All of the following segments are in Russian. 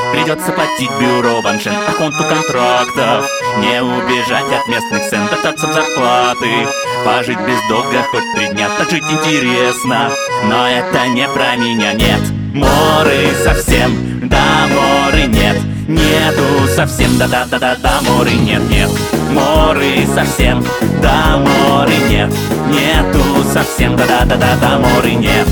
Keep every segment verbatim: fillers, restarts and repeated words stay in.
Придется платить бюро ваншен по конту контрактов. Не убежать от местных цен, дотаться зарплаты. Пожить без долга хоть три дня, так жить интересно. Но это не про меня, нет. Моры совсем, да моры нет. Нету совсем, да-да-да-да-да, моры нет-нет. Моры совсем, да моры нет. Нету совсем, да-да-да-да-да, моры нет.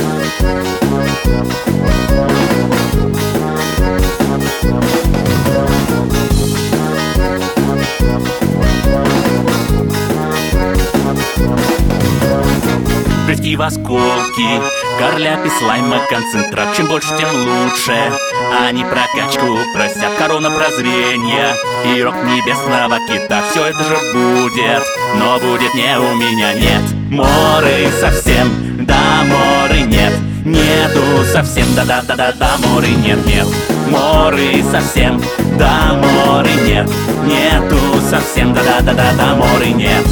Прыжки в осколки, горляпи, слайма, концентрат. Чем больше, тем лучше. Они прокачку просят, корона прозрения и рок небесного кита. Все это же будет, но будет не у меня, нет. Моры совсем, да моры нет. Нету совсем, да-да-да-да-да, моры нет-нет. Моры совсем, да моры нет. Нету совсем, да-да-да-да-да, моры нет.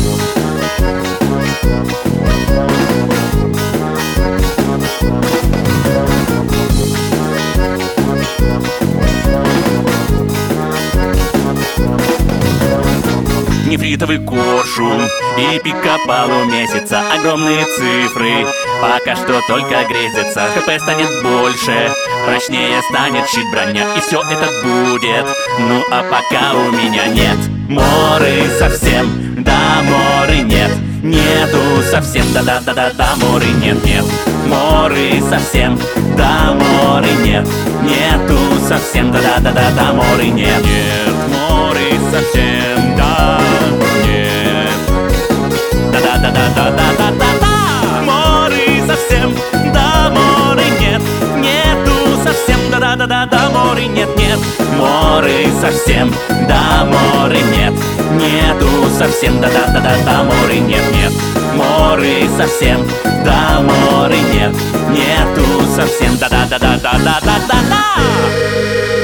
Нефритовый коршун и пика полумесяца. Огромные цифры, пока что только грезится. ХП станет больше, прочнее станет щит, броня, и все это будет. Ну а пока у меня нет. Моры совсем, да моры нет. Нету совсем, да-да-да-да-да, моры нет-нет. Моры совсем, да моры нет. Нету совсем, да-да-да-да-да, моры нет. Нет, моры совсем, да нет. Да-да-да-да-да-да-да-да. Моры совсем, да моры нет. Нету совсем, да-да-да-да-да, моры нет-нет. Моры совсем, да моры нет. Нету совсем, да-да-да-да-да, моры нет-нет. Моры совсем, да моры нет. Нету совсем, да-да-да-да-да-да-да-да.